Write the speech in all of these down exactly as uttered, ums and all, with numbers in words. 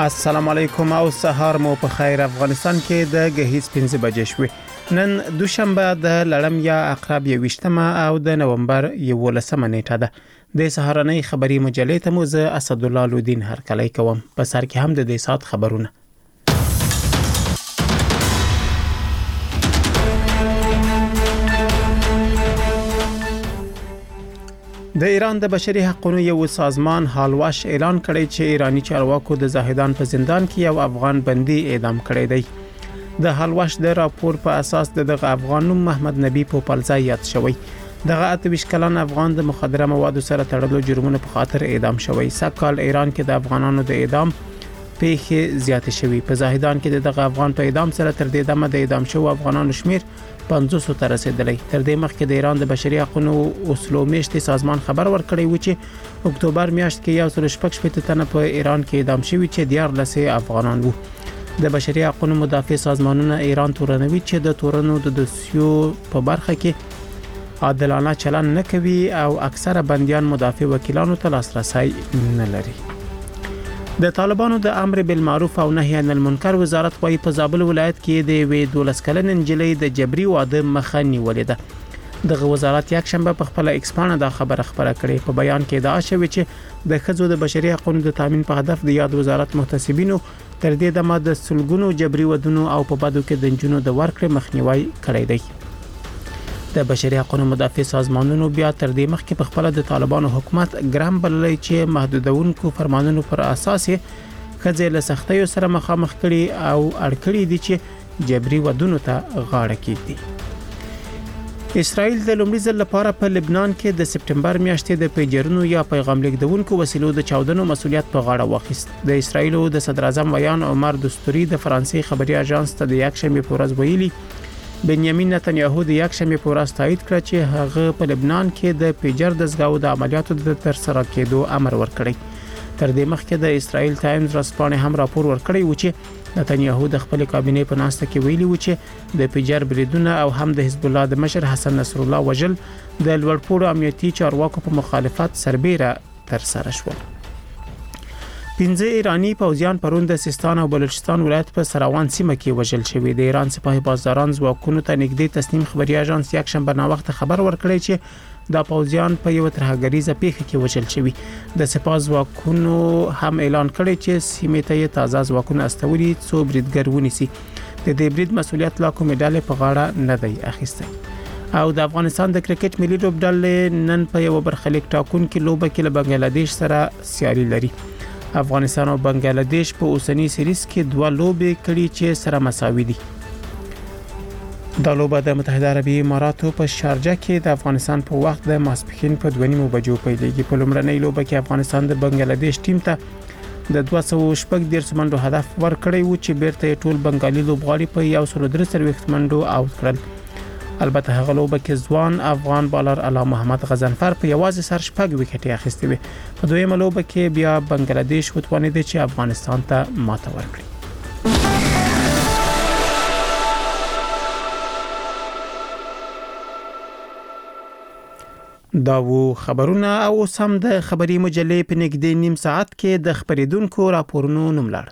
السلام علیکم او سهار مو په خیر. افغانستان کې د غهیز پنځه بجې شوې. نن دوشنبه د لړم یا عقرب یوشتمه او د نومبر یولسمه نیټه ده. د سهارنۍ خبری مجلې ته مو زه اسد الله لودین هرکلی کوم. په سر کې هم د دې سات خبرونه. د ایران د بشري حقوقو یو سازمان حالواش اعلان کړی چې ایرانی چارواکو د زاهدان په زندان کې یو افغان بندي اعدام کړی دی. د حالواش د راپور په اساس دغه افغان نوم محمد نبی پوپلزای یاد شوی. دغه اتویش کلن افغان د مخدره موادو سره تړلو جرمونو په خاطر اعدام شوی. سکهال ایران کې د افغانانو د اعدام پیښې زیات شوی. په زاهدان کې دغه افغان په اعدام سره تر دې دمه د اعدام شو افغانانو شمیر پنځوس ته رسیدلی. تر دې مخکې د ایران د بشري حقوقو اصولو میشتي سازمان خبر ورکړی و چې اکتوبر میاشت کې یو سل شپږ شپږ تنه په ایران کې اعدام شوي چې دیارلس افغانان وو. د بشري حقوقو مدافع سازمانونه ایران تورنوي چې د تورنو د دوسیو په برخه کې عادلانه چلند نه کوي او اکثره بنديان مدافع وکیلانو ته لاسرسي نه لري. د طالبانو د امر بالمعروف او نهي عن المنکر وزارت وايي په زابل ولایت کې د وی دولس کلن انجلۍ د جبري واده مخه نیولې ده. دغه وزارت یک شنبه په خپل ایکسپانه دا خبره خبره کړې. په بیان کې دا شوی چې د خزو د بشري حقوقو د تامین په هدف د یاد وزارت محتسبینو تر دې دمه د سلګونو جبري ودونو او په بدو کې د جنونو د ورکړې مخنیوي کړی دی. د بشري حقوقو مدافع سازمانونو بیا تر دې مخکې په خپل د طالبانو حکومت ګرام بللی چې محدودونکو فرمانونو پر اساس خځې له سختیو سره مخامخ کړي او اړکړي دي چې جبري ودونو ته غاړه کېږدي. اسرائیل د لومړي ځل لپاره په لبنان کې د سپټمبر میاشتې د پیجرونو یا پیغام لیږدونکو وسیلو د چاودنو مسولیت په غاړه واخیست. د اسرائیل د صدر اعظم ویان عمر دستوري د فرانسې خبري اژانس ته د یک شنبه په ورځ ویلي بنیامین نتنیاهو د یک شنبه په ورځ تایید کړ چې هغه په لبنان کې د پیجر د زغاو د عملیاتو د ترسره کېدو امر ورکړی. تر دې مخکې د اسرائیل ټایمز رسپانه هم راپور ورکړی و چې نتنیاهو د خپل کابینې په ناسته کې ویلي و چې د پیجر بریدونه او هم د حزب الله د مشر حسن نصر الله وجل د لوړپوړو امنیتي چارواکو په مخالفت سربېره ترسره شول. پنځه ایرانی پوځیان پرون د سیستان او بلوچستان ولایت په سراوان سیمه کې وژل شوی. د ایران سپاهي بازداران ځواکونو ته نږدې تسنیم خبري اژانس یک شنبه نا وخت خبر ورکړی چې د پوځیان په یو ترهګریزه پیښه کې وژل شوی. د سپاه ځواکونو هم اعلان کړی چې سیمه ته تازه ځواکونه استولي څو بریدګر ونیسي. د دې برید مسولیت لا کومه ډله په غاړه نه دی اخیستی. او د افغانستان د کرکټ ملي لوبډلې نن په یو برخلیک ټاکون کې لوبه کې له بنگلاديش سره سیالي لري. افغانستان او بنگلاديش په اوسنی سریز کې دوه لوبې کړي چې سره مساوي دي. د لوبه د متحده عربی اماراتو په شارجه کې د افغانستان په وخت د ماسپښین په دوه نیمو بجو پیلېږي. په لومړنۍ لوبه کې افغانستان د بنگلاديش ټیم ته د دوه سوه شپږ دیرش منډو هدف ورکړی و چې بیرته ټول بنگالي لوبغاړي په یو سل درې څلوېښت منډو اوټ کړل. البته هغه لوبه کې ځوان افغان بالر علا محمد غضنفر په یوازې سر شپږ وکټې اخیستې وې. په دویمه لوبه کې بیا بنگلاديش وتوانید چې افغانستان ته ماته ورکړي. دا وو خبرونه او سم د خبري مجلې په نږدې نیم ساعت کې د خبرېدونکو راپورونو نوملړ.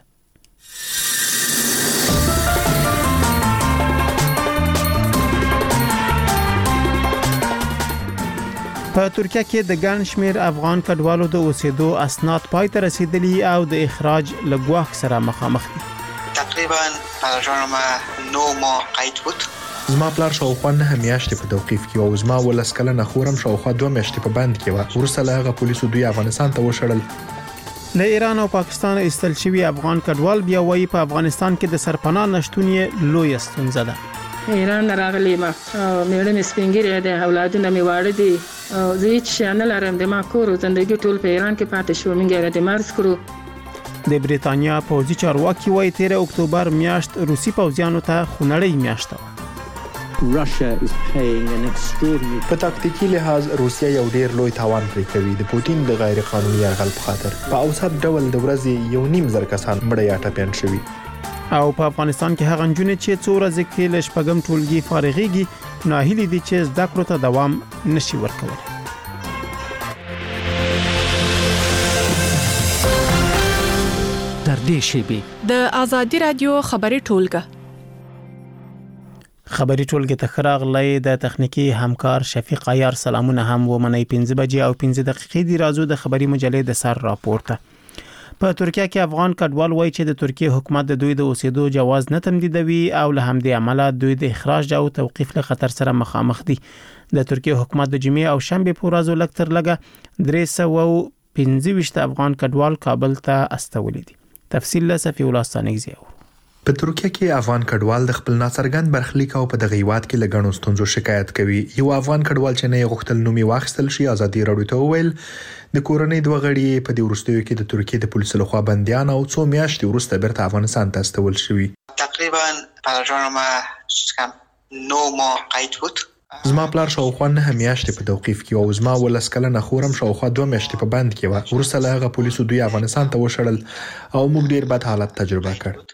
په ترکیه کې د ګڼ شمیر افغان کډوالو د اوسېدو اسناد پای ته رسیدلی او د اخراج لګواخ سره مخامخ دي. تقریبا پلان ما نو ماه قید بود. زما پلار شاوخوا نه میاشتې په توقیف کې او زما ولس کلنه خورم شاوخوا دوه میاشتې په بند کې و. ورسره له هغه پولیسو دوی افغانستان ته وشړل. له ایران او پاکستان استل شوی افغان کډوال بیا وایي په افغانستان کې د سرپناه نشټون یې لوی ستونزه ده. ایران راغلی ما میړه مې سپینګری دی، اولادونه مې واړه دي، زه هیڅ شی نه لرم، د ما کور او زندګي ټول په ایران کې پاتې شو. موږ یې د مرز کړو. د بریتانیا پوځي چارواکي وايي تیر اکتوبر میاشت روسي پوځیانو ته خونړۍ میاشت و. په تاکتیکي لحاظ روسیا یو ډیر لوی تاوان پرې کوي د پوتین د غیر قانوني یرغل په خاطر. په اوسط ډول د ورځې یو نیم زر کسان مړه یا ټپیان شوي. او په افغانستان کې هغه نجونې چې څو ورځې کې له شپږم ټولګي فارغېږي ناهیلې دي چې زده کړو ته دوام نشي ورکولی. در تر دې شیبې د ازادي رادیو خبري ټولګه خبري ټولګه ته خراغلی د تخنیکی همکار شفیق عیار سلامونه هم ومني پنځه بجې او پنځه دقیقې دی رازو د خبري مجلې د سر راپورته په ترکیه کې افغان کډوال وایي چې د ترکیه حکومت د دوی د اوسېدو جواز نه تمدیدوي او له همدې عمله دوی د اخراج او توقيف له خطر سره مخامخ دي د ترکیه حکومت د جمعې او شنبه په ورځو لکتر لګه درې سوه پنځه ویشت افغان کډوال کابل ته استولي دي تفصیل له صفی الله ستانګزی په ترکیه کې افغان کډوال د خپل ناڅرګند برخلیک او په دغه هیواد کې لګڼو ستونزو شکایت کوي یو افغان کډوال چې نه غوښتل نومي واخیستل شي ازادي راډیو ته وویل د کورنۍ دوه غړي په دې ورستیو کې د ترکیه د پولیسو لخوا بنديان او څو میاشتې وروسته بیرته افغانستان ته استول شوي تقریبا پروژه ما کم نو ماه قید بود زما پلار شاوخوا نه میاشتې په توقيف کې او زما ولس کلنه خورم شاوخوا دوه میاشتې په بند کې و ورسره له پولیسو دوی افغانستان ته وشړل او موږ ډیر بد حالت تجربه کړ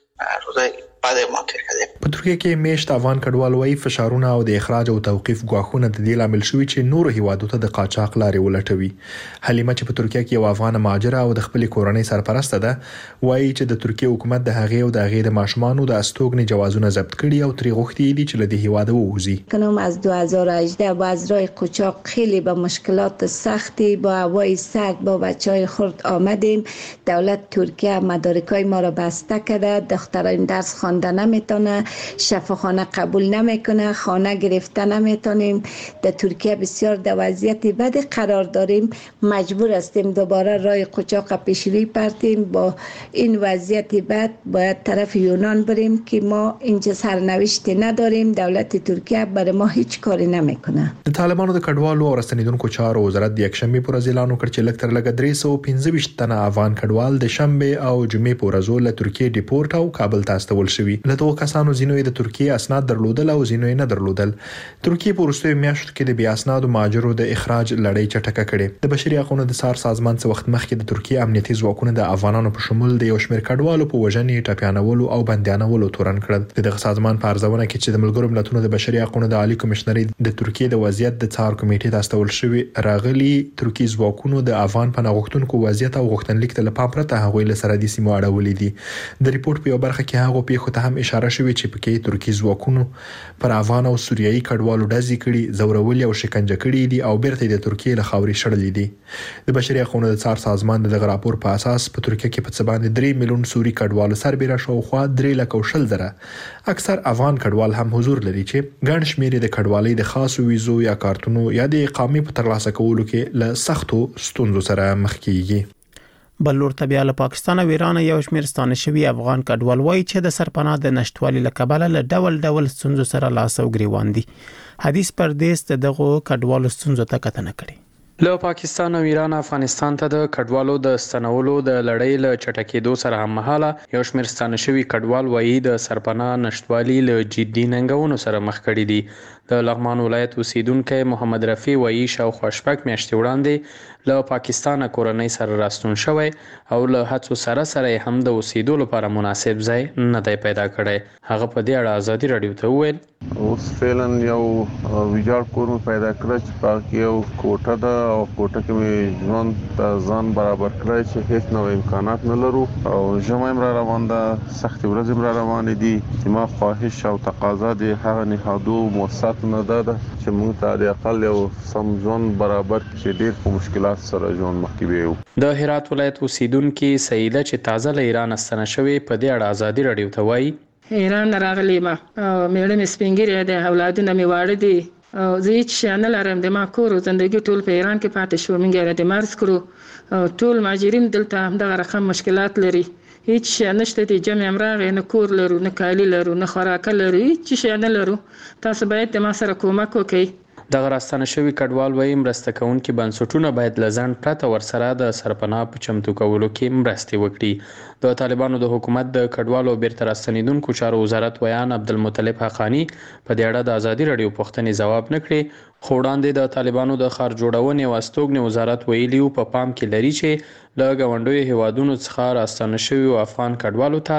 په ترکیه کې میشت افغان کډوال وایي فشارونه او د اخراج او توقيف غواخونه د دې لامل شوي چې نور هیوادو ته د قاچاق لارې ولټوي حلیمه چې په ترکیه کې یو افغان مهاجره او د خپل کورنۍ سرپرسته ده وایي چې د ترکیه حکومت د هغې او د هغې د ماشومانو د استوګنې جوازونه ضبط کړي او ترې غوښتي دي چې له دې هیواده ووځي کنم از دو هزار و هجده با از راه قاچاق خیلی با مشکلات سختی با هوای سرد با بچهای خرد آمدیم دولت ترکیه مدارکای ما را بسته کرده دختران درس خواندن نمیتونه شفاخانه قبول نمیکنه خانه گرفته نمیتونیم در ترکیه بسیار در وضعیت بد قرار داریم مجبور هستیم دوباره راه قاچاق پیشروی پرتیم با این وضعیت بد باید طرف یونان بریم که ما اینجا سرنوشتی نداریم دولت ترکیه برای ما هیچ کاری نمیکنه د طالبانو د کډوالو او رسنیدونکو چارو وزارت د یکشنبه پر ورځ اعلان وکړ چې لکتر لګ درې سوه پنځه ویشت تنه افغان کډوال د شنبه او جمعې په ورځو له ترکیه ډیپورټ او کابل ته استول شوي له دوه کسانو زینو د ترکیه اسناد درلودل او زینو نه درلودل ترکیه په وروستیو میاشتو کې د بیا اسنادو مهاجرو د اخراج لړۍ چټکه کړې د بشري حقوقو د سار سازمان څخه وخت مخکې د ترکیه امنیتي ځواکونو د افغانانو په شمول د یو شمېر کډوالو په وژنې ټاپیانولو او بندیانولو تورن کړل دغه سازمان په ارزونه کې چې د ملګرو ملتونو د بشري حقوقو د عالی کمشنري د ترکیه د وضعیت د څار کمیټې ته استول شوی راغلي ترکیه ځواکونو د افغان پناه غوښتونکو وضعیت او غوښتنلیک ته لپاره پرته هغوی له سرحدي سیمو اړولې دي د ریپورت په یو برخه کې هغه پیښو ته هم اشاره شوی چې پکې ترکیه ځواکونو پر افغان او سوریایي کډوالو ډزې کړي زورولي او شکنجه کړي دي او بیرته د ترکیه له خاورې شړلې دي د بشري حقوقو د څار سازمان دغه راپور په اساس په ترکیه کې په څه باندې درې میلیون سوري کډوالو سربېره شاوخوا درې لک او شل زره اکثر افغان کډوال هم حضور لري چې ګڼ شمېر د کډوالۍ د خاصو ویزو یا کارتونو یا د اقامې په ترلاسه کولو کې له سختو ستونزو سره مخ کیږي بلور ته بیا له پاکستان او ایران یو شمېر ستانه شوي افغان کډوال وایي چې د سرپناه د نشټوالي له کبله له ډول ډول ستونزو سره لاس او ګریوان دي حدیث پردیس د دغو کډوالو ستونزو ته کتنه کړې له پاکستان او ایران افغانستان ته د کډوالو د ستنولو د لړۍ له چټکېدو سره هم مهاله یو شمېر ستانه شوي کډوال وایي د سرپناه نشټوالي له جدي ننګونو سره مخ کړي دي د لغمان ولایت اوسیدونکو محمد رفیع وایي شاوخوا شپږ میاشتې وړاندې له پاکستان کورنۍ سره راستون شوی او له هڅو سره سره هم د اوسېدو لپاره مناسب ځای نه دی پیدا کړی هغه په دې اړه ازادي راډیو ته وویل اوس فعلا یو ویجاړ کور پیدا کړ چې پاک یو کوټه ده او کوټه کې مې ژوند ته ځان برابر کړی چې هیڅ نو امکانات نه لرو او ژمی را روان ده سخت ورځې را روان دي چې ما خواهش او تقاضا دي هغه نهادو مؤسسات نه ده چې موږ ته د اقل یو سم ژوند برابر چې ډیر په مشکلات سره ژوند مخکې ویو د هرات ولایت اوسیدونکو سیده چې تازه له ایران ستنه شوی په دې اړه ازادي راډیو ته وایي ایران راغلی ما میړه مې سپینګری د اولادونه مې واړه دي زه هیڅ شی نه لرم د ما کور او زندگی ټول په ایران کې پاتې شو موږ را د مرز کړو ټول ماجرین دلته همدغه رقم مشکلات لري هیڅ شی نشته د جمع امراغ نه کور لرو نه کالی لرو نه خوراک لرو هیڅ شی نه لرو تاسو باید د ما سره کومک وکړئ دغه راستنه شوی کډوال وایي مرسته کوونکي بنسټونه باید لزان پرته ورسره د سرپناه په چمتو کولو کې مرستې وکړي د طالبانو د حکومت د کډوالو بیرته راستنیدونکو چارو وزارت ویان عبدالمطلب حقانی په دې اړه د ازادي راډیو پوښتنې ځواب نه کړي خو وړاندې د طالبانو د ښار جوړونې او استوګنې وزارت ویلي په پام کې لري چې له ګاونډیو هیوادونو څخه راستنه شوي افغان کډوالو ته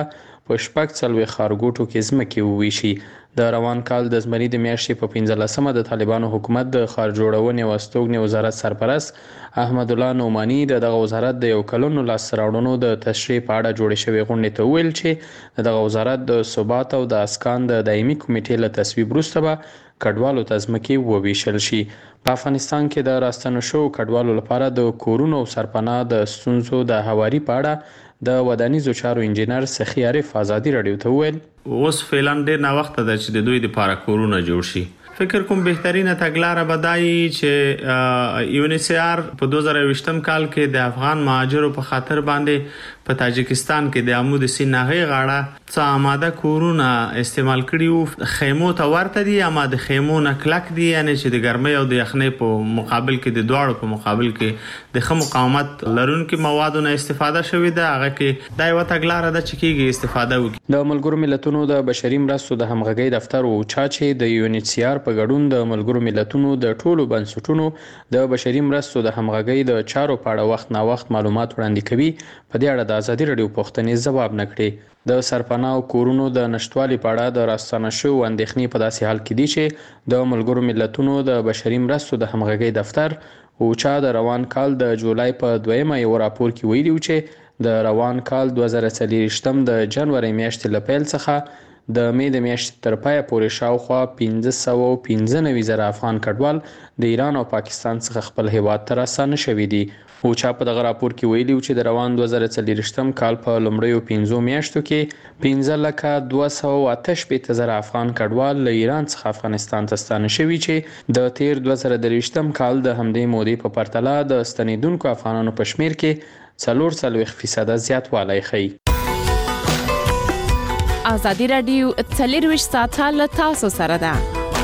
په شپږ څلوېښت ښارګوټو کې ځمکې وویشي. د روان کال د زمري د میاشتې په پنځلسمه د طالبانو حکومت د ښار جوړونې او استوګنې وزارت سرپرست احمد الله نعماني د دغه وزارت د یو کلونو لاسته راوړنو د تشریح په اړه جوړې شوې غونډې ته وویل چې د دغه وزارت د ثبات او د اسکان د دایمي کمیټې له تصویب وروسته به کډوالو ته ځمکې وویشل شي. په افغانستان کې د راستنو شوو کډوالو لپاره د کورونو او سرپناه د ستونزو د هواري په اړه د ودانیزو چارو انجینر سخی عارف ازادي رادیو ته وویل اوس فعلا ډیر نه وخت ده چې د دوی لپاره کورونه جوړ شي. فکر کوم بهترینه تګلاره بدایي چې یونیسیار په دوه زره یوویشتم کال کې د افغان مهاجرو په خاطر باندې په تاجکستان کې د عمود سیناغې غاړه څه آماده کورونه استعمال کړي. خیمو ته ورته دي اما د خیمو نه کلک دي، یعنی چې د ګرمۍ او د یخنۍ په مقابل کې د دواړو په مقابل کې د ښه مقاومت لرونکو موادو نه استفاده شوې ده. هغه کې دا یو تګلاره ده چې کېږي استفاده وکړي. د ملګرو ملتونو د بشري مرستو د همغږۍ دفتر او چا د یونیسیار په ګډون د ملګرو ملتونو د ټولو بنسټونو د بشري مرستو د همغږۍ د چارو په اړه وخت نا وخت معلومات وړاندې کوي. په دې اړه د ازادي رادیو پوښتنې ځواب نه کړي. د سرپناه او کورونو د نشټوالي په اړه د راستنه شوو اندېښنې په داسې حال کې دي چې د ملګرو ملتونو د بشري مرستو د همغږۍ دفتر او چا د روان کال د جولای په دویمه یو راپور کې ویلي چې د روان کال دوه زره څلوېښتم د جنوري میاشتې له پیل څخه د مې د میاشتې تر پایه پورې شاوخوا پنځه سوه پنځه نوي زره افغان کډوال د ایران او پاکستان څخه خپل هیواد ته راستانه شوي دي. او چا په دغه راپور کې ویلي چې د روان دوه زره څلوېښتم کال په لومړیو پنځو میاشتو کې پنځه لکه دوه سوه اته شپېته زره افغان کډوال له ایران څخه افغانستان ته ستانه شوي چې د تیر دوه زره درویشتم کال د همدې مودې په پرتله د ستنېدونکو افغانانو په شمیر کې څلور څلوېښت فیصده زیاتوالی ښیي. ازادي رادیو څلرویشت ساعته له تاسو سره ده.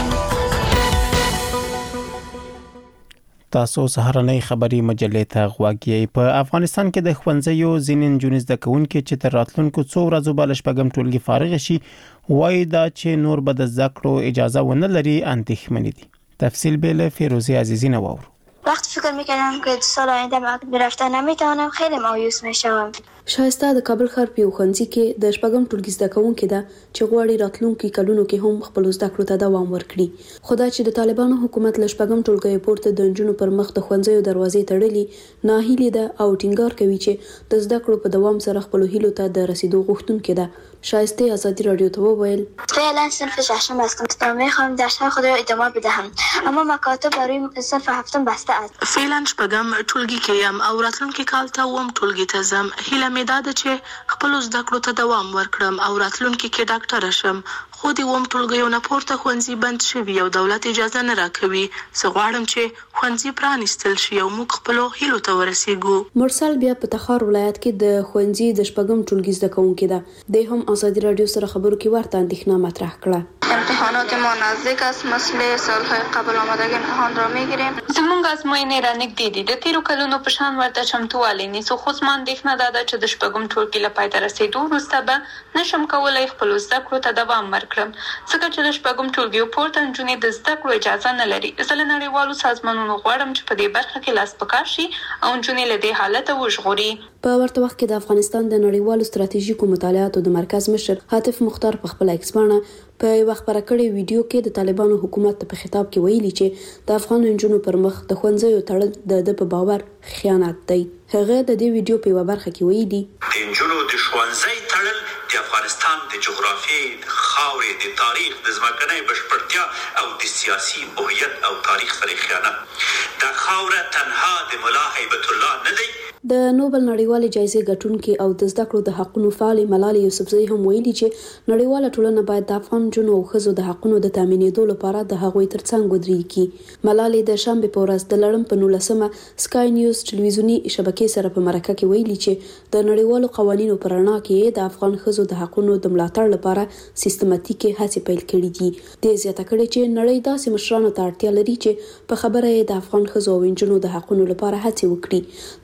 تاسو سهارنۍ خبري مجلې ته غوږ یې. په افغانستان کې د ښوونځیو ځینې نجونې زده کوونکي چې تر راتلونکو څو ورځو به له شپږم ټولګي فارغ شي وایي دا چې نور به د زده کړو اجازه ونه لري اندېښمنې دي. تفصیل به له فیروزی عزیزی نواورو. وقت فکر میکردم که سال آینده مکتب رفتن نمیتونم خیلی مایوس میشم. شایسته د کابل ښار په ښوونځي کې د شپږم ټولګي زده کوونکې ده چې غواړي راتلونکي کلونو کې هم خپل زده کړو ته دوام ورکړي. خو دا چې د طالبانو حکومت له شپږم ټولګي پورته د نجونو پر مخ د ښوونځیو دروازې تړلي ناهیلي ده او ټینګار کوي چې د زده کړو په دوام سره خپل هیلو ته د رسیدو غوښتونکې ده. شایسته ازادي رادیو ته وویل فعلا صنف ششم هستم تا میخوام درس‌های خود را ادامه بدهم اما مکاتب برای صنف هفتم بسته است. فعلا شپږم ټولګي کې یم او راتلونکي کال ته اووم ټولګي ته ځم. هیله مې دا ده چې خپل زده کړو ته دوام ورکړم او راتلونکي کې ډاکټره شم. خو د اووم ټولګیو نه پورته ښوونځي بند شوي او دولت اجازه نه راکوي. زه غواړم چې ښوونځي پرانیستل شي او موږ خپلو هیلو ته ورسیږو. مرسل بیا په تخار ولایت کې د ښوونځي د شپږم ټولګي زده کوونکې ده. د هم ازادي رادیو سره خبرو کې ورته اندېښنه مطرح کړه. امتحانات ما نزدیک است. مثل سالهای قبل آمادگی امتحان را میگیریم. زمونږ ازموینې را نږدې دي. د تیرو کلونو په شان ورته چمتووالی نیسو. خو زما اندېښنه دا ده چې د شپږم ټولګي له پای ته رسېدو وروسته به نشم کولی خپلو زده کړو ته دوام ورکړم ځکه چې د شپږم ټولګیو پورته نجونې د زده کړو اجازه نه لري. زه له نړیوالو سازمانونو غواړم چې په دې برخه کې لاس په کار شي او نجونې له دې حالته وژغوري. په ورته وخت کې د افغانستان د نړیوالو ستراتیژیکو مطالعاتو د مرکز مشر حاتف مختار په خپل ایکس باندې په یو خبره کړې ویډیو کې د طالبانو حکومت په خطاب کې ویلي چې د افغان نجونو پر مخ د ښوونځیو تړل د په باور خیانت دی. هغه د دې ویډیو په یو برخه کې ویلي د نجونو د ښوونځي تړل د افغانستان د جغرافیې، خاورې، د تاریخ، د ځمکنۍ بشپړتیا او د سیاسي هویت او تاریخ سره خیانت. دا خاوره تنها د ملا هیبت الله نه دی. د نوبل نړیوالې جایزې ګټونکي او د زده کړو د حقونو فعالې ملالۍ یوسفزۍ هم ویلي چې نړیواله ټولنه باید د افغان نجونو او ښځو د حقونو د تامینېدو لپاره د هغوی ترڅنګ ودرېږي. ملالۍ د شنبې په ورځ د لړم په نولسمه سکای نیوز ټلویزیوني شبکې سره په مرکه کې ویلي چې د نړیوالو قوانینو په رڼا کې د افغان ښځو د حقونو د ملاتړ لپاره سیستماتیکي هڅې پیل کړي دي. د زیاته کړي چې نړۍ داسې مشرانو ته اړتیا لري چې په خبره یې د افغان ښځو او نجونو د حقونو لپاره هڅې وکړي. د اندېښنې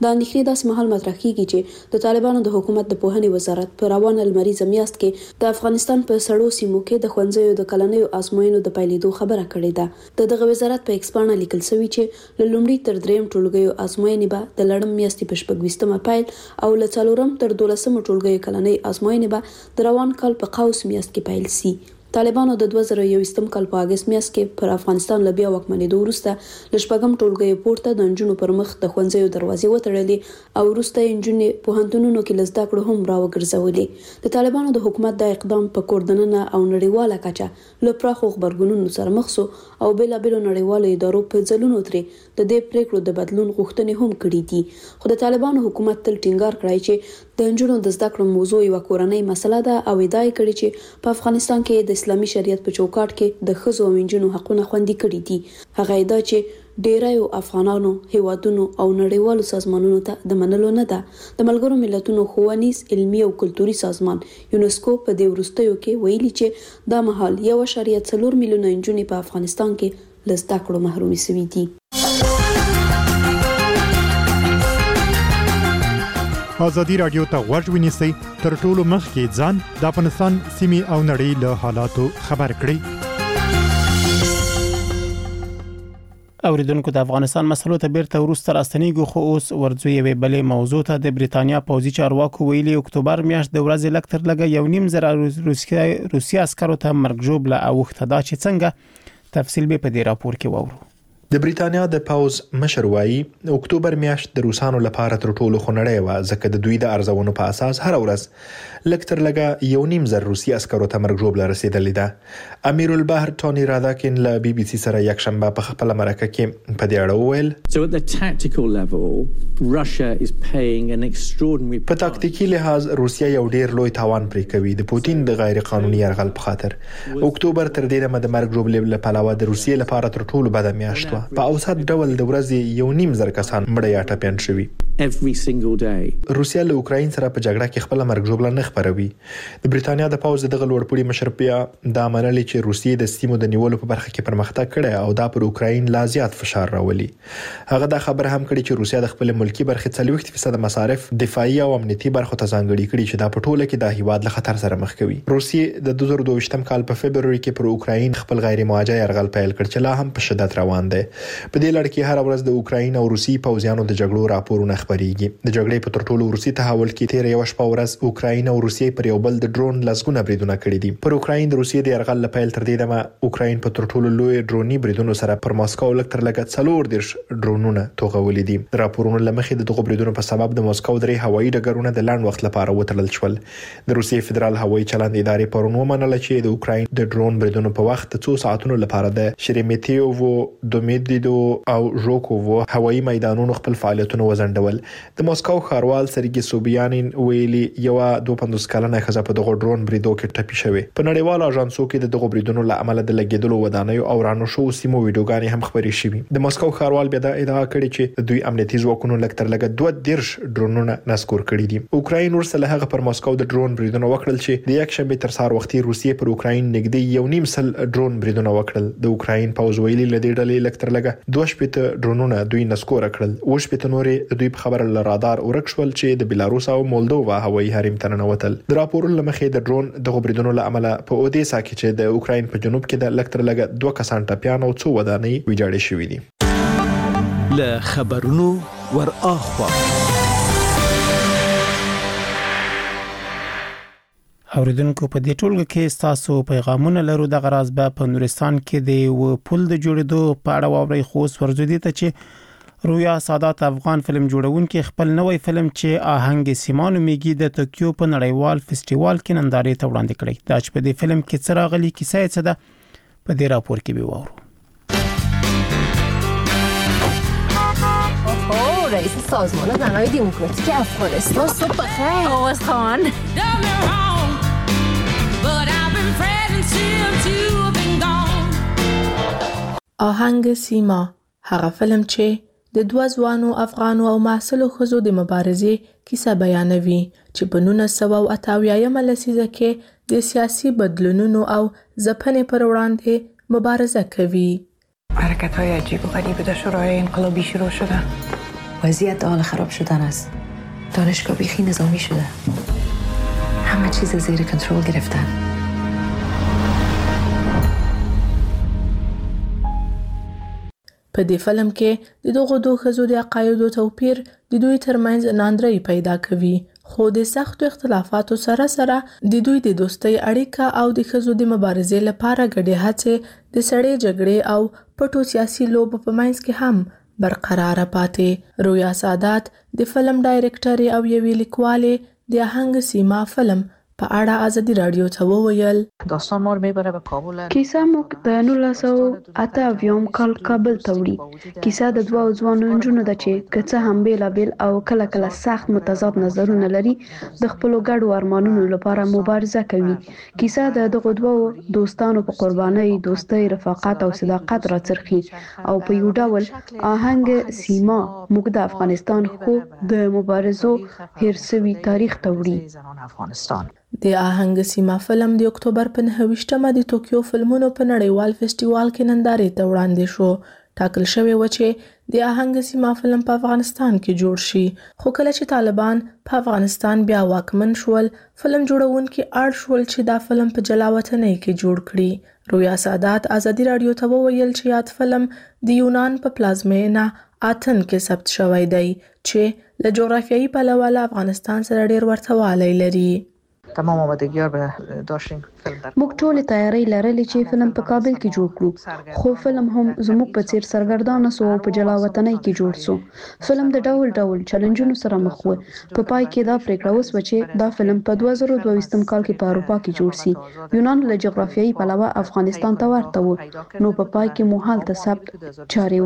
داسې مهال مطرح کیږي چې د طالبانو د حکومت د پوهنې وزارت په روانه لمریزه میاشت کې د افغانستان په سړو سیمو کې د ښوونځیو د کلنیو ازموینو د پیلېدو خبره کړې ده. د دغه وزارت په ایکس پاڼه لیکل شوی چې له لومړي تر دریم ټولګیو ازموینې به د لړم میاشتې په شپږویشتمه پیل او له څلورم تر دولسمه ټولګیو کلنۍ ازموینې به د روان کال په قوس میاشت کې پیل شي. طالبانو د دوه زره یوویشتم کال په اگست میاشت کې پر افغانستان له بیا واکمنېدو وروسته له شپږم ټولګیو پورته د نجونو پر مخ د ښوونځیو دروازې وتړلې او وروسته یې نجونې پوهنتونونو کې له زده کړو هم راوګرځولې. د طالبانو د حکومت د اقدام په کور دننه او نړیواله کچه له پراخو غبرګونونو سره مخ شو او بېلابېلو نړیوالو ادارو په ځلونو ترې د دې پریکړو د بدلون غوښتنې هم کړې دي. خو د طالبانو حکومت تل ټینګار کړی چې د نجونو د زده کړو موضوع یوه کورنۍ مسله ده او ادعا یې کړې چې په افغانستان کې د اسلامي شریعت په چوکاټ کې د ښځو او نجونو حقونه خوندي کړي دي. هغه ادعا چې ډیرایو افغانانو هیوادونو او نړیوالو سازمانونو ته د منلو نه ده. د ملګرو ملتونو ښوونیز علمي او کلتوري سازمان یونسکو په دې وروستیو کې ویلي چې دا مهال یو اعشاریه څلور میلیونه نجونې په افغانستان کې له زده کړو محرومې شوي دي. ازادي راډیو ته غوږ ونیسئ تر ټولو مخکې ځان د افغانستان سیمې او نړۍ له حالاتو خبر کړئ. اوریدونکو د افغانستان مسلو ته بیرته ورسته راستنیږو خو اوس ورځو یوې بلې موضوع ته. د بریتانیا پوځي چارواکو ویلي اکتوبر میاشت د ورځې لږ تر لږه یو نیم زره روسي روسي عسکرو ته مرګ ژوبله اوښته. دا چې څنګه تفصیل به په دې راپور کې واورو. د بریتانیا د پوز مشر وایي اکتوبر میاشت د روسانو لپاره تر ټولو خونړۍ و ځکه د دوی د ارزونو په اساس هر ورځ لږ تر لږه یو نیم زر روسي عسکرو ته مرګ ژوبله رسیدلې ده. امیر البحر ټونی راداکین له بي بي سي سره یک شنبه په خپل مرکه کې په دې اړه وویل So at the tactical level Russia is paying an extraordinary په تاکتیکي لحاظ روسیا یو ډیر لوی تاوان پرې کوي د پوتین د غیر قانوني یرغل په خاطر. اکتوبر تر دې دمه د مرګ ژوبلې له پلوه د روسیې لپاره تر ټولو بده میاشت و. په اوسط ډول د ورځې یو نیم زر کسان مړه یا ټپیان شوي. every single day. روسیا له اوکراین سره په جګړه کې خپل مرګ ژوبله نه خبروي. د بریتانیا د پوز دغه لوړپوړي مشر بیا دا منلي چې روسیې د سیمو د نیولو په برخه کې پرمختګ کړی او دا پر اوکراین لا زیات فشار راولي. هغه دا خبر هم کړی چې روسیا د خپل ملکی برخه څلوېښت فیصد مصارف دفاعي او امنیتي برخو ته ځانګړي کړي چې دا په ټوله کې د هیواد له خطر سره مخ کوي. روسیې د دوه زره دوه ویشتم کال په فبروري کې پر اوکراین خپل غیر مواجه یرغل پیل کړ چې لا هم په شدت روان دی. په دې لړ کې هر ورځ د اوکراین او روسي پوځیانو د جګړو راپورونه خبريږي. د جګړې په تر ټولو روسي تحول کې تیر یو شپه ورځ اوکراین او روسیې پر یو بل د ډرون لسګونه بریدونه کړي دي. پر اوکراین د روسیې د یرغل لپاره تر دې دمه اوکراین په تر ټولو لوی ډروني بریدونو سره پر ماسکو لک تر لګ څلور دیرش ډرونونه توغولې دي. راپورونه لمخې د دغه بریدونو په سبب د ماسکو درې هوایي ډګرونه د لاند وخت لپاره وتړل شول. د روسیې فدرال هوایي چلند ادارې پرون ومنله چې د اوکراین د ډرون بریدونو په وخت څو ساعتونو لپاره د شرمیتیوو دومیدیدو او ژوکوو هوایي میدانونو خپل فعالیتونه وزندول. د ماسکو ښاروال سرګي سوبیانین ویلي یو دوه پنځوس کلنه ښځه په دغه ډرون بریدو کې ټپي شوې. په نړیوالو اژانسو کې د دغه بریدونو له امله د لګیدلو ودانیو او رانو شو سیمو ویډیوګانې هم خبرې شوې. د ماسکو ښاروال بیا دا ادعا کړې چې دوی امنیتي ځواکونو لږ تر لږه دوه دیرش ډرونونه نسکور کړي دي. اوکراین ورسره هغه پر ماسکو د ډرون بریدونه وکړل چې د یک شنبه تر سهار وختي روسیې پر اوکراین نږدې یو نیم سل ډرون بریدونه وکړل. د اوکراین پوز ویلي لدې ډلې لږ تر لږه دوه شپېته ډرونونه دوی نسکور کړل. و شپېته نورې دوی په خبر له رادار ورک شول چې د بلاروس او مولدووا هوایي حریم ته ننوتل. د راپورونو لمخې د ډرون د بریدونو له امله په اودیسا کې چې د اوکراین په جنوب کې د لږ تر لږه دوه کسان ټپیان او څو ودانۍ ویجاړې شوې دي. له خبرونو ور اخوا اوریدونکو په دې ټولګه کې تاسو پیغامونه لرو. د غراز به په نورستان کې د و پل د جوړېدو په اړه واوري خو ورزو دي ته چې رویا سادات افغان فلم جوړونکي خپل نوې فلم چې آهنګ سیمانو میګي د توکیو په نړیوال فستیوال کې نندارې ته وړاندې کړی. دا چې په دې فلم کې څه راغلي کیسه یې څه ده په دې راپور کې به واورو. اوه رئیس سازمان زنای دموکراتیک افغانستان صبح بخیر. آواز خان آهنگ سیما هغه فلم چې د دوه ځوانو افغانو او محصلو ښځو د مبارزې کیسه بیانوي چې په نولس سوه اته اویایمه لسیزه کې د سیاسي بدلونونو او ځپنې پر وړاندې مبارزه کوي. حرکت‌های عجیب و غریب در شورای انقلابی شروع شدن. وضعیت حال خراب شدن است. دانشگاه بیخی نظامی شده، همه چیز زیر کنترل گرفتن. په دې فلم کې د دغو دوه ښځو د عقایدو توپیر د دوی ترمنځ ناندرۍ پیدا کوي، خو د سختو اختلافاتو سره سره د دوی د دوستۍ اړیکه او د ښځو د مبارزې لپاره ګډې هڅې د سړې جګړې او پټو سیاسي لوبو په منځ کې هم برقراره پاتې. رویا سادات د فلم ډایرکټرې او یوې لیکوالې د آهنګ سیما فلم په اړه ازادي رادیو ته وویل: داستان ما رو میبره به کابل. کیسه موږ د نولس سوه اته اویایم کال کابل ته وړي. کیسه د دوه ځوانو نجونو ده چې که څه هم بیلابیل او کله کله سخت متضاد نظرونه لري، د خپلو ګډو ارمانونو لپاره مبارزه کوي. کیسه د دغو دوو دوستانو په قربانۍ، دوستۍ، رفاقت او صداقت راڅرخي او په یو ډول آهنګ سیما موږ د افغانستان خو د مبارزو هیر سوي تاریخ ته وړي. د آهنګ سیما فلم د اکتوبر په نهه ویشتمه د توکیو فلمونو په نړیوال فستیوال کې نندارې ته وړاندې شو. ټاکل شوی و چې د آهنګ سیما فلم په افغانستان کې جوړ شي، خو کله چې طالبان په افغانستان بیا واکمن شول، فلم جوړونکي اړ شول چې دا فلم په جلا وطنۍ کې جوړ کړي. رویا سادات ازادي رادیو ته وویل چې یاد فلم د یونان په پلازمینه آتن کې ثبت شوی دی چې له جغرافیایي پلوه له افغانستان سره ډیر ورته والی لري. تمام آمادگی‌ها به داشتیم فیلم در موږ ټولې تیاری لرلې چې فلم په کابل کې جوړ کړو، خو فلم هم زموږ په څیر سرګردانه سو او په جلا وطنۍ کې جوړ سو. فلم د ډول ډول چیلنجونو سره مخ و. په پای کې دا پریکړه وسوه چې دا فلم په دوه زره دوه ویشتم کال کې په اروپا کې جوړ سي. یونان له جغرافیایي پلوه افغانستان ته ورته و، نو په پای کې مو هلته ثبت چارې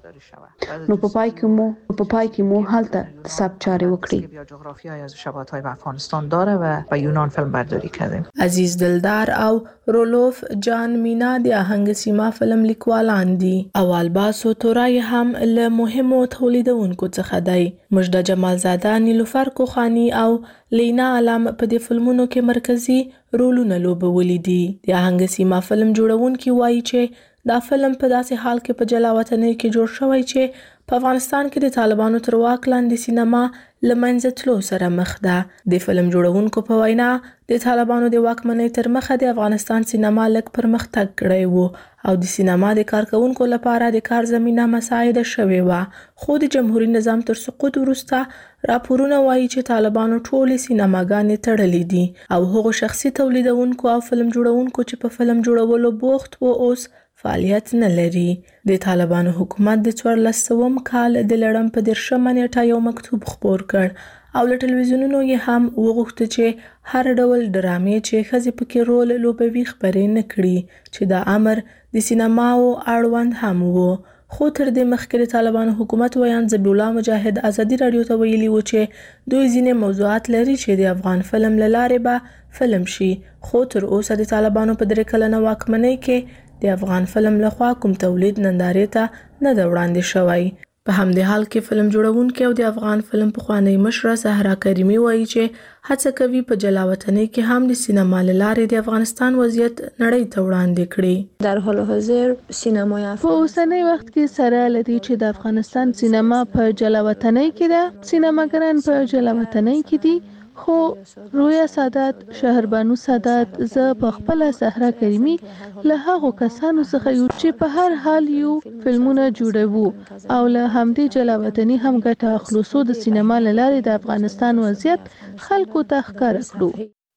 وکړې نو په پای کې مو په پای کې مو هلته ثبت چارې وکړې. جغرافیای از شباهت‌های با افغانستان داره و با یونان فیلم برداری کردیم. عزیز دلدار او رولوف جان مینا د آهنګ سیما فلم لیکوالان دي. اول باسو تورای هم له مهمو تولیدونکو څخه دی. مجده جمالزاده، نیلوفر کوخانی او لینا علم په دې فلمونو کې مرکزی رولونه لوبولي دي. د آهنګ سیما فلم جوړونکي وایي چې دا فلم په داسې حال کې په جلا وطنۍ کې جوړ شوی چې په افغانستان کې د طالبانو تر واک لاندې سینما له منځه تلو سره مخ ده. د فلم جوړونکو په وینا د طالبانو د واکمنۍ تر مخه د افغانستان سینما لږ پرمختګ کړی و او د سینما د کارکونکو لپاره د کار زمینه مساعده شوې وه، خو د جمهوریت نظام تر سقوط وروسته راپورونه وایي چې طالبانو ټولې سینماګانې تړلې دي او هغو شخصي تولیدونکو او فلم جوړونکو چې په فلم جوړولو بوخت و اوس فعالیت نه لري. د طالبانو حکومت د څوارلس سوم کال د لړم په دېرشمه نیټه یو مکتوب خپور کړ او له ټلویزیونونو یې هم وغوښته چې هر ډول ډرامې چې ښځې پکې رول لوبوي خپرې نه کړي، چې دا امر د سینماو اړوند هم و. خو تر دې مخکې د طالبانو حکومت ویان ذبیح الله مجاهد ازادي رادیو ته ویلي و چې دوی ځینې موضوعات لري چې د افغان فلم له لارې به فلم شي، خو تر اوسه د طالبانو په درې کلنه واکمنۍ کې د افغان فلم لخوا کوم تولید نندارې ته نه ده وړاندې شوی. په همدې حال کې فلم جوړونکي او د افغان فلم پخوانی مشره زهرا کریمي وایي چې هڅه کوي په جلا وطنۍ کې هم د سینما له لارې د افغانستان وضعیت نړۍ ته وړاندې کړي. در حال حاضر سینمای افغان په اوسنۍ وخت کې سره لدی چې د افغانستان سینما په جلا وطنۍ کې ده، سینماګران په جلا وطنۍ کې دي، خو رویا سادات، شهربانو سادات، زه په خپل زهرا کریمي له هغو کسانو څخه یو چې په هر حال یو فلمونه جوړوو او له همدې جلا وطني هم ګټه اخلو، څو د سینما له لارې د افغانستان وضعیت خلکو ته ښکاره کړو.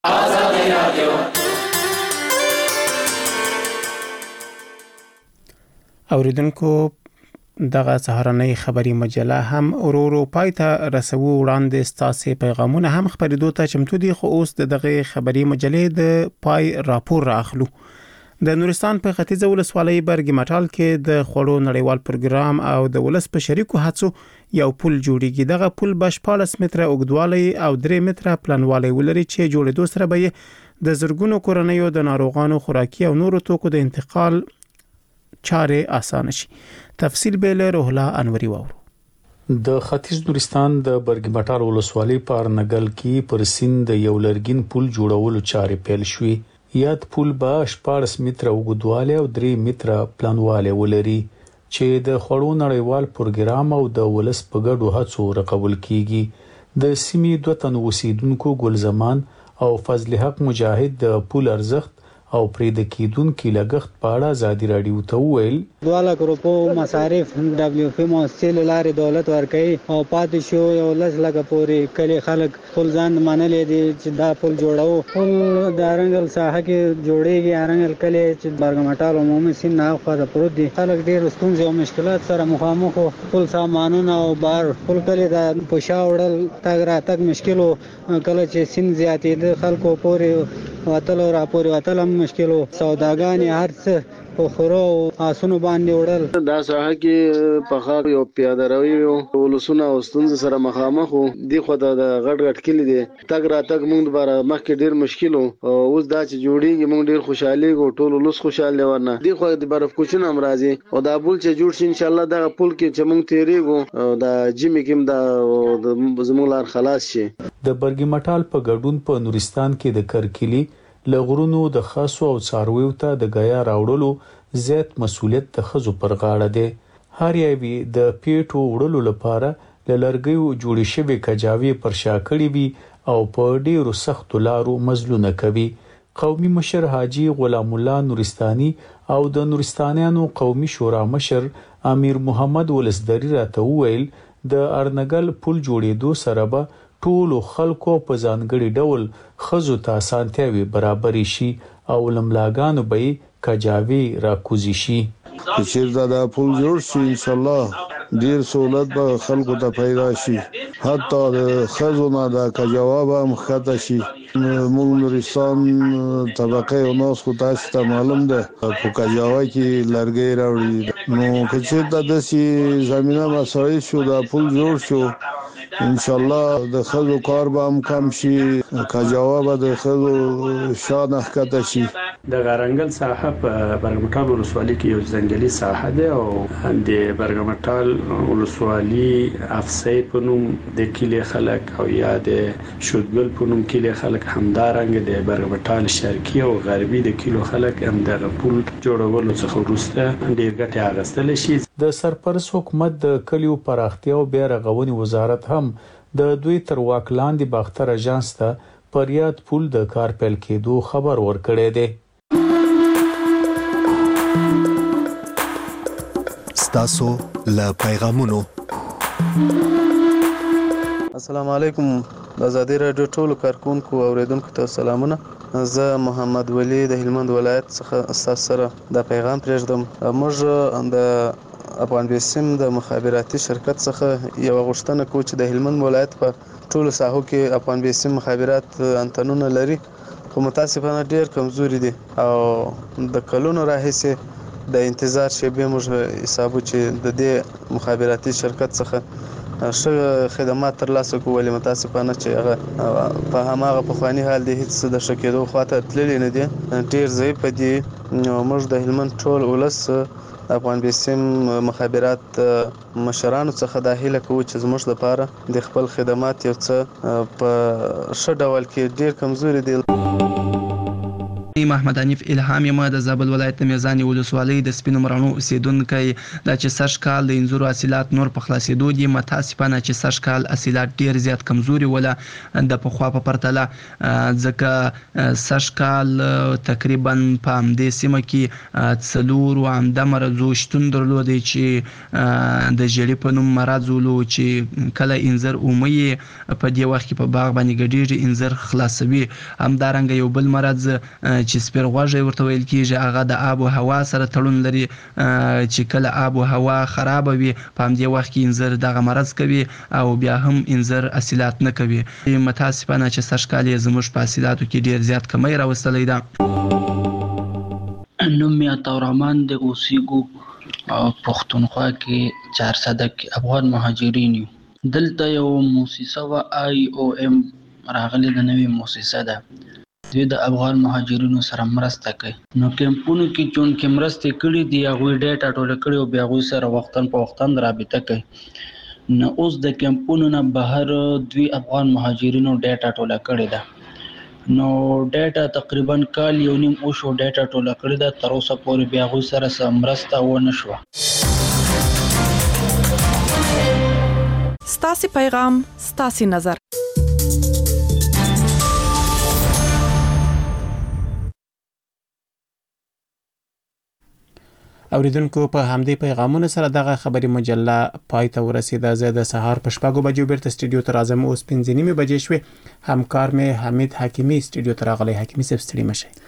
اوریدونکو دغه سهارنۍ خبري مجله هم ورورو پای ته رسوو. وړاندې ستاسو پیغامونه هم خبرېدو ته چمتو دي، خو اوس دغه خبري مجلې د پای راپور راخلو. د نورستان په ختیځه ولسوالۍ برګ مټال کې د خوړو نړیوال پروګرام او د ولس په شریکو هڅو یو پل جوړیږي. دغه پل به شپاړس متره اوږدوالی او درې متره پلنوالی ولري چې جوړېدو سره به د زرګونو کورنیو د ناروغانو خوراکي او نورو توکو د انتقال چارې آسان شي. تفصیل به له روح الله انوري وورو. د ختیځ نورستان د برګ مټال ولسوالۍ په ارنګل کې پر سیند یو لرګین پل جوړولو چارې پیل شوې. یاد پل به شپاړس متره اوږدوالی او درې متره پلنوالی ولري چې د خوړو نړیوال پروګرام او د ولس په ګډو هڅو رقبول کیږي. د سیمې دوه تن اوسیدونکو ګل زمان او فضل حق مجاهد د پول ارزښت او پرې د کیدونکو لګښت په اړه ازادي راډیو ته وویل دوه لک روپو مصارف دبليو اف مؤسسې لارې دولت ورکړي او پاتې شو یو لس لک پورې کلی خلک خپل ځان منلې دي چې دا پل جوړو پل د ارنګل ساحه کې جوړیږي ارنګل کلی چې برګمټال عمومي سین نه خو د پروت دي خلک ډېر ستونزې او مشکلات سره مخامخ خپل سامانونه او بار خپل کلی د پښاوړل تاګ را تک مشکلو کله چې سین زیاتې د خلکو پورې واتل او راپورې واتل مشکلو سوداګانې هر څه په خورو آسونو باندې وړل دا ساحه کې په خاطر یو پیاده روي او ولسونه او ستونزې سره مخامخ دي خو د غټ غټ کلی دي تګ را تګ موږ بار مخکې ډیر مشکل او اوس دا چې جوړیږي موږ ډیر خوشحالي او ټول ولس خوشاله ورنه دي خو د برف کوچن امراضي او دا پول چې جوړ شي ان شاء الله دا پول کې چې موږ تیریږو دا جمی کې دا زموږ لار خلاص شي د برګمټال په ګډون په نورستان کې د کرکلی لغرونو د خاصو او څارویو ته د غیا راوړلو زیات مسولیت د خزو پر غاړه دی هر یوی د پیټو وړلو لپاره ل لرګیو جوړې شوی کجاوي پر شاکړی وي او په ډیرو سخت لارو مزلونه کوي قومي مشر حاجی غلام الله نورستاني او د نورستانیانو قومي شورا مشر امیر محمد ولسدری راته وویل د ارنګل پل جوړېدو سره به ټول خلکو په ځانګړي ډول خزو ته اسانتیاوي برابرې شي او لملاګانو به کجاوي راکوزي شي چې دا د پل جوړ شي ان شاء الله ډیر سہولت به خلکو ته پیدا شي حتی د خزو نه د کجاواب هم خطا شي موږ نورستان طبقه او ناس خو تاسو ته معلوم ده په کجاوي کې لرګي راوړي نو چې دا د سي زمينه مسایل شو د پل جوړ شو ان شاء الله د خزو کار به هم کم شي کجاواب د خزو شان حقته شي د غرنګل ساحه په برګمټال ولسوالۍ کې یو ځنګلي ساحه ده او د برګمټال ولسوالۍ افسې په نوم د کلی خلک او یا د شودګل په نوم کلی خلک همدارنګ د برګمټال شرقي او غربي د کلو خلک هم د پل جوړولو څخه وروسته ډیر ګټه اخیستل شي د سرپرست حکومت د کلیو پراختیا او بیا رغونې وزارت هم د دوی تر واک لاندې باختر اژانس ته پر یاد پل د کار پیل کېدو خبر ورکړی دی ستاسو له پیغامونو السلام علیکم د آزادي رادیو ټولو کارکونکو او اوریدونکو ته سلامونه زه محمد ولی د هلمند ولایت څخه تاسو سره د پیغام پرېږدم موږ د افغان بیسیم د مخابراتي شرکت څخه یو غوښتنه کوو چې د هلمند ولایت په ټولو ساحو کې افغان بیسیم مخابرات انتنونه لري خو متاسفانه ډیر کمزوري دي او د کلونو راهیسې د انتظار شیبې موږ حسابو چې د دې مخابراتي شرکت څخه ښه خدمات ترلاسه کوو ولې متاسفانه چې هغه په هماغه پخواني حال دی هیڅ د ښه کېدو خواته تللی نه دي ډیر ضعیفه دي موږ د هلمند ټول ولس افغان بیسیم مخابرات مشرانو څخه دا هیله کوو چې زموږ لپاره د خپل خدمات یو څه په ښه ډول کې ډیر کمزوري دي محمد حنیف الهام یم د زابل ولایت د میزانې ولسوالۍ د سپینو مرانو اوسیدونکی دا چې سږ کال د انځورو حاصلات نور په خلاصېدو دي متاسفانه چې سږ کال حاصلات ډیر زیات کمزوري وله د پخوا په پرتله ځکه سږ کال تقریبا په همدې سیمه کې څلورو عمده مرضو شتون درلودی چې د ژیړي په نوم مرض ولو چې کله انځر اومي په دې وخت کې په باغ باندې ګډېږي انځر خلاصوي همدارنګه یو بل مرض چې سپیر غوږی ورته ویل کیږي هغه د آب او هوا سره تړون لري چې کله آب او هوا خراب وي په همدې وخت کې انځر دغه مرض کوي او بیا هم انځر حاصلات نه کوي متاسفانه چې سږ کال یې زموږ په حاصلاتو کې ډیر زیات کمی راوستلی ده نوم مې عطاالرحمن د اوسېږو پښتونخوا کې چار سده کې افغان مهاجرین یو دلته یو موسسه وه آی او ام راغلې د نوې موسسه ده دوی د افغان مهاجرینو سره مرسته کوي نو کیمپونو کې چون کې مرستې کړي دي هغوی ډیټا ټوله کړي او بیا هغوی سره وختن په وختن رابطه کوي نو اوس د کیمپونو نه بهر دوی افغان مهاجرینو ډیټا ټوله کړي ده نو ډیټا تقریبا کال یو نیم وشو ډیټا ټوله کړي ده تر اوسه پورې بیا هغوی سره څه مرسته ونه شوه ستاسو پیغام ستاسو نظر. اوریدونکو په همدې پیغامونو سره دغه خبري مجله پای ته ورسیده. زه د سهار په شپږو بجو بیرته سټډیو ته راځم. اوس پنځه نیمې بجې شوې. همکار مې حمید حکیمی سټډیو ته راغلی. حکیمی صاحب ستړي مشه.